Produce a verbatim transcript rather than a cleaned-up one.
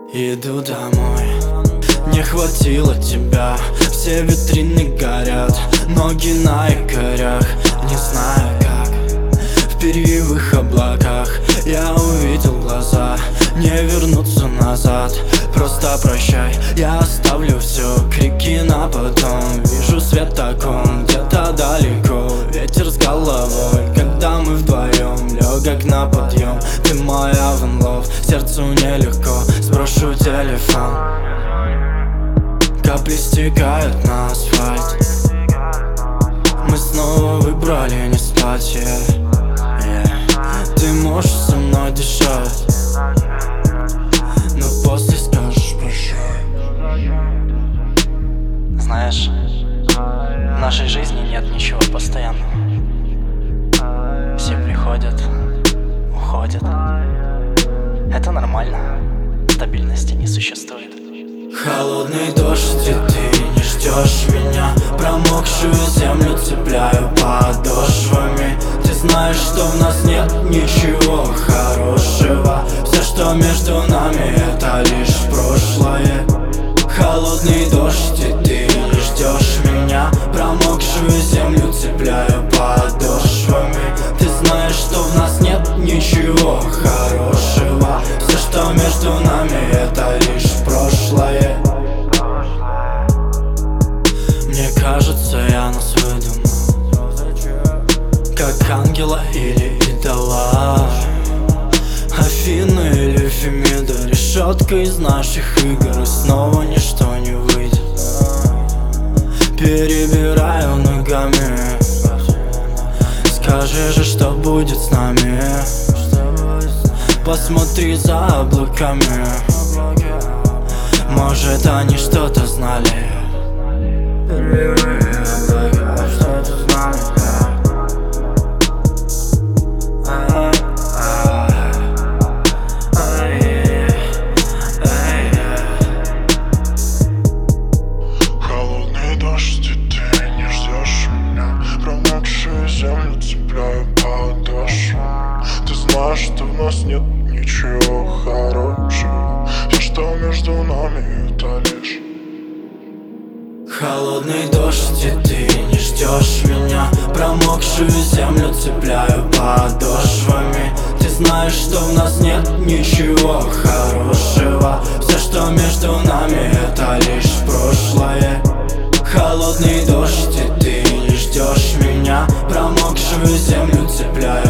Иду домой, не хватило тебя. Все витрины горят, ноги на якорях. Не знаю как, в перьевых облаках я увидел глаза, не вернуться назад. Просто прощай, я оставлю все, крики на потом. Вижу свет таком, где-то далеко. Ветер с головой, когда мы вдвоем. Легок на подъем, ты моя one love. Сердцу нелегко, сброшу телефон. Капли стекают на асфальт. Мы снова выбрали не спать, yeah. Yeah. Ты можешь со мной дышать, но после скажешь прощай. Знаешь, в нашей жизни нет ничего постоянного. Все приходят, уходят. Это нормально, стабильности не существует. Холодный дождь, и ты не ждешь меня. Промокшую землю цепляю подошвами. Ты знаешь, что в нас нет ничего хорошего. Все, что между нами, это лишь прошлое. Холодный дождь, и ты не ждешь меня. Промокшую землю цепляю подошвами. Ты знаешь, что в нас нет ничего хорошего. Все, что между нами, это лишь прошлое. Мне кажется, я нас выдумал, как ангела или идола. Афины или Фемида, решетка из наших игр, и снова ничто не выйдет. Перебираю ногами, скажи же, что будет с нами. Посмотри за облаками, может, они что-то знали. Что-то знали. Холодный дождь, и ты не ждешь меня. Промокшую землю цепляю подошву. Ты знаешь, что в нас нет ничего хорошего. Все, что между нами, это лишь. Холодный дождь, и ты не ждешь меня. Промокшую землю цепляю подошвами. Ты знаешь, что в нас нет ничего хорошего. Все, что между нами, это лишь прошлое. Холодный дождь, и ты не ждешь меня. Промокшую землю цепляю